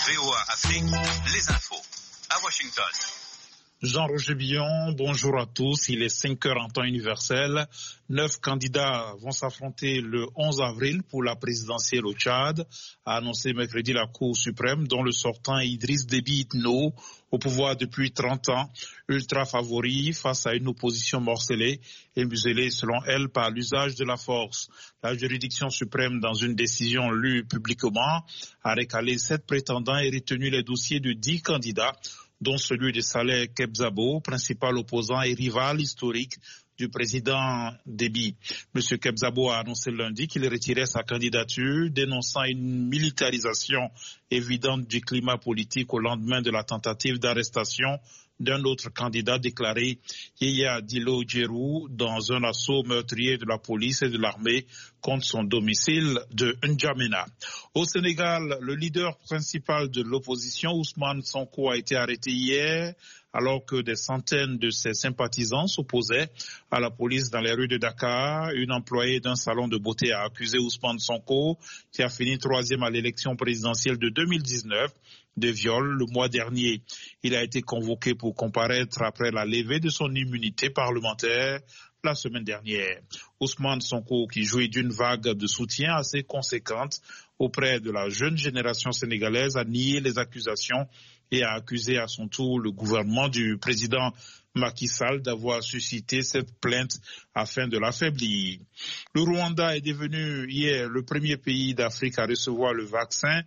VOA Afrique, les infos à Washington. Jean-Roger Billon, bonjour à tous. Il est 5 heures en temps universel. 9 candidats vont s'affronter le 11 avril pour la présidentielle au Tchad, a annoncé mercredi la Cour suprême, dont le sortant Idriss Déby Itno, au pouvoir depuis 30 ans, ultra favori face à une opposition morcelée et muselée selon elle par l'usage de la force. La juridiction suprême, dans une décision lue publiquement, a recalé 7 prétendants et retenu les dossiers de 10 candidats, dont celui de Saleh Kebzabo, principal opposant et rival historique du président Déby. M. Kebzabo a annoncé lundi qu'il retirait sa candidature, dénonçant une militarisation évidente du climat politique au lendemain de la tentative d'arrestation d'un autre candidat déclaré Yaya Dilo Djerou dans un assaut meurtrier de la police et de l'armée contre son domicile de N'Djamena. Au Sénégal, le leader principal de l'opposition, Ousmane Sonko, a été arrêté hier alors que des centaines de ses sympathisants s'opposaient à la police dans les rues de Dakar. Une employée d'un salon de beauté a accusé Ousmane Sonko, qui a fini 3e à l'élection présidentielle de 2019, de viol le mois dernier. Il a été convoqué pour comparaître après la levée de son immunité parlementaire la semaine dernière. Ousmane Sonko, qui jouit d'une vague de soutien assez conséquente auprès de la jeune génération sénégalaise, a nié les accusations et a accusé à son tour le gouvernement du président Macky Sall d'avoir suscité cette plainte afin de l'affaiblir. Le Rwanda est devenu hier le premier pays d'Afrique à recevoir le vaccin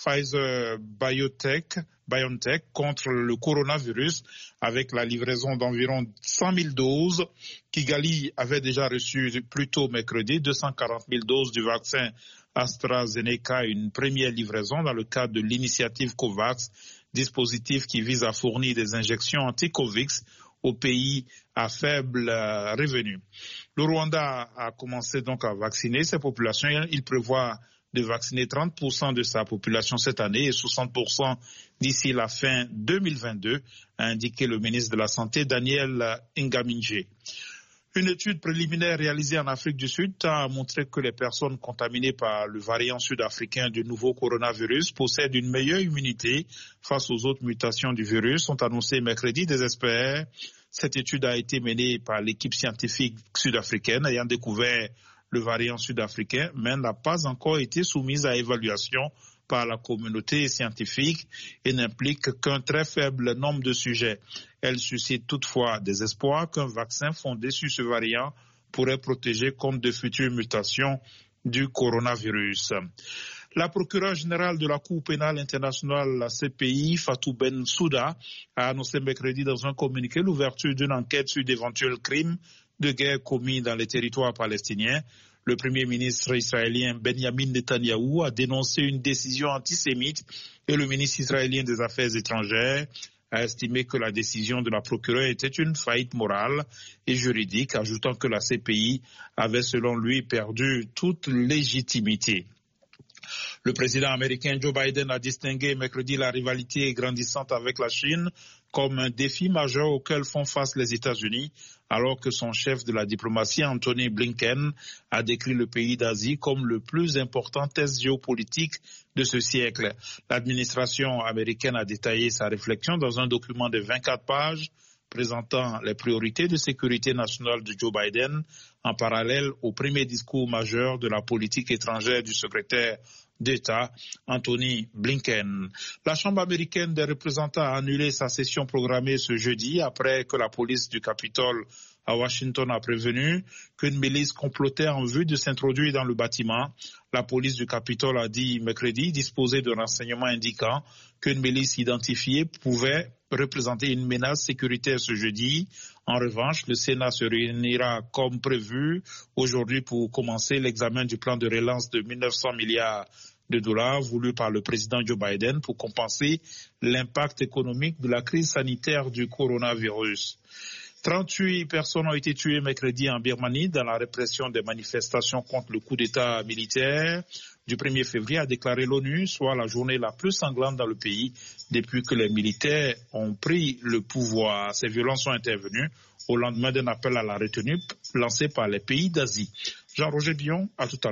Pfizer-BioNTech contre le coronavirus avec la livraison d'environ 100 000 doses. Kigali avait déjà reçu plus tôt mercredi 240 000 doses du vaccin AstraZeneca, une première livraison dans le cadre de l'initiative COVAX, dispositif qui vise à fournir des injections anti-Covid aux pays à faible revenu. Le Rwanda a commencé donc à vacciner ses populations. Il prévoit de vacciner 30% de sa population cette année et 60% d'ici la fin 2022, a indiqué le ministre de la Santé, Daniel Ngaminje. Une étude préliminaire réalisée en Afrique du Sud a montré que les personnes contaminées par le variant sud-africain du nouveau coronavirus possèdent une meilleure immunité face aux autres mutations du virus, ont annoncé mercredi des experts. Cette étude a été menée par l'équipe scientifique sud-africaine ayant découvert le variant sud-africain, mais n'a pas encore été soumise à évaluation par la communauté scientifique et n'implique qu'un très faible nombre de sujets. Elle suscite toutefois des espoirs qu'un vaccin fondé sur ce variant pourrait protéger contre de futures mutations du coronavirus. La procureure générale de la Cour pénale internationale, la CPI, Fatou Bensouda, a annoncé mercredi dans un communiqué l'ouverture d'une enquête sur d'éventuels crimes de guerre commis dans les territoires palestiniens. Le premier ministre israélien Benjamin Netanyahou a dénoncé une décision antisémite et le ministre israélien des Affaires étrangères a estimé que la décision de la procureure était une faillite morale et juridique, ajoutant que la CPI avait selon lui perdu toute légitimité. Le président américain Joe Biden a distingué mercredi la rivalité grandissante avec la Chine comme un défi majeur auquel font face les États-Unis, alors que son chef de la diplomatie, Anthony Blinken, a décrit le pays d'Asie comme le plus important test géopolitique de ce siècle. L'administration américaine a détaillé sa réflexion dans un document de 24 pages présentant les priorités de sécurité nationale de Joe Biden en parallèle au premier discours majeur de la politique étrangère du secrétaire d'État, Anthony Blinken. La Chambre américaine des représentants a annulé sa session programmée ce jeudi après que la police du Capitole à Washington a prévenu qu'une milice complotait en vue de s'introduire dans le bâtiment. La police du Capitole a dit mercredi disposer de renseignements indiquant qu'une milice identifiée pouvait représenter une menace sécuritaire ce jeudi. En revanche, le Sénat se réunira comme prévu aujourd'hui pour commencer l'examen du plan de relance de 1900 milliards de dollars voulu par le président Joe Biden pour compenser l'impact économique de la crise sanitaire du coronavirus. 38 personnes ont été tuées mercredi en Birmanie dans la répression des manifestations contre le coup d'État militaire du 1er février, a déclaré l'ONU, soit la journée la plus sanglante dans le pays depuis que les militaires ont pris le pouvoir. Ces violences sont intervenues au lendemain d'un appel à la retenue lancé par les pays d'Asie. Jean-Roger Billon, à tout à l'heure.